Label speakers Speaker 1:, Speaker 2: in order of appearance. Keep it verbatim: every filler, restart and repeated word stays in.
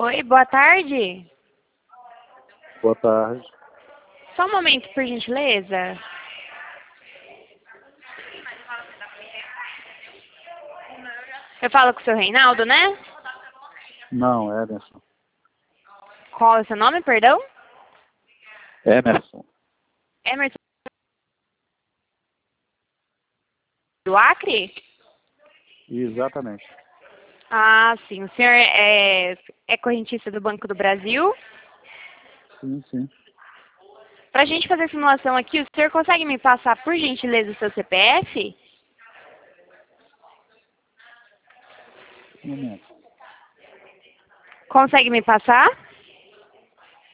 Speaker 1: Oi, boa tarde.
Speaker 2: Boa tarde.
Speaker 1: Só um momento, por gentileza. Eu falo com o seu Reinaldo, né?
Speaker 2: Não, Emerson.
Speaker 1: Qual é o seu nome, perdão?
Speaker 2: Emerson.
Speaker 1: Emerson do Acre?
Speaker 2: Exatamente.
Speaker 1: Ah, sim. O senhor é, é correntista do Banco do Brasil?
Speaker 2: Sim, sim.
Speaker 1: Para a gente fazer a simulação aqui, o senhor consegue me passar, por gentileza, o seu C P F?
Speaker 2: Um momento.
Speaker 1: Consegue me passar?